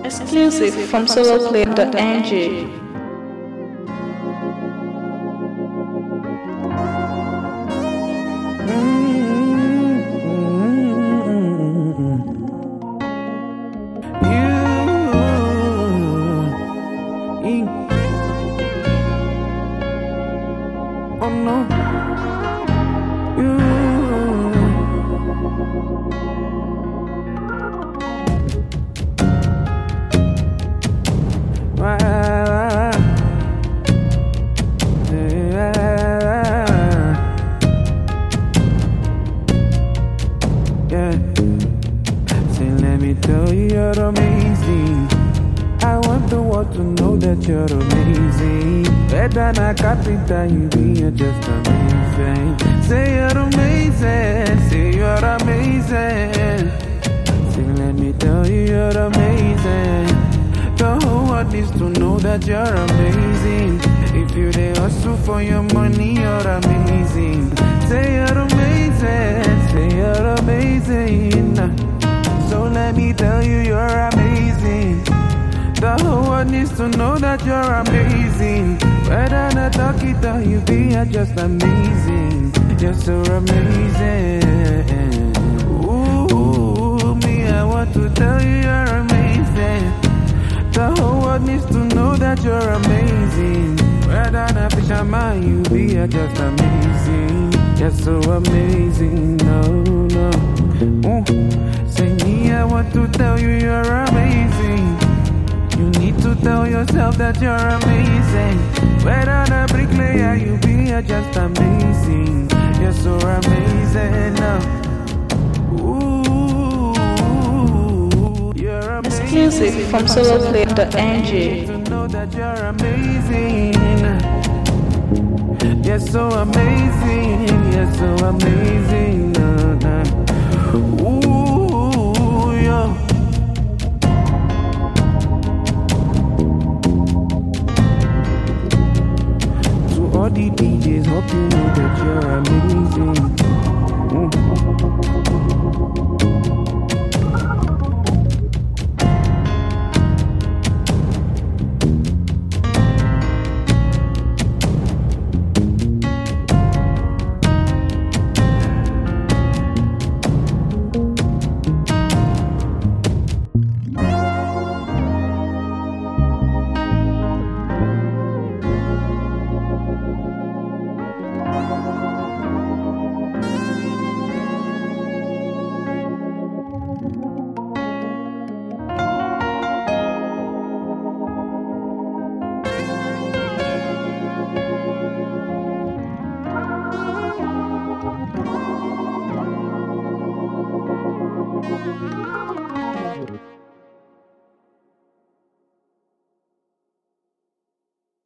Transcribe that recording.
Exclusive from soloplay.ng. Oh no, you. Yeah. Say, let me tell you, you're amazing. I want the world to know that you're amazing. Better than a carpenter, you're just amazing. Say you're amazing, say you're amazing. Say, let me tell you, you're amazing. The whole world needs to know that you're amazing. If you dey hustle for your money, you're amazing. Say you're amazing, say you're amazing. So let me tell you, you're amazing. The whole world needs to know that you're amazing. Whether not talk it or you be, you're just amazing. You're so amazing. Ooh, me, I want to tell you you're amazing. The whole world needs to know that you're amazing. Whether not fisherman you be, you're just amazing. You're so amazing. No, no. Say me, I want to tell you you're amazing. You need to tell yourself that you're amazing. Whether the bricklayer you be, you're just amazing. You're so amazing now. Ooh, you're amazing. Exclusive from soloplay.ng. To know that you're amazing. You're so amazing. You're so amazing. Ooh, yo. All the DJs, hope you know that you're amazing.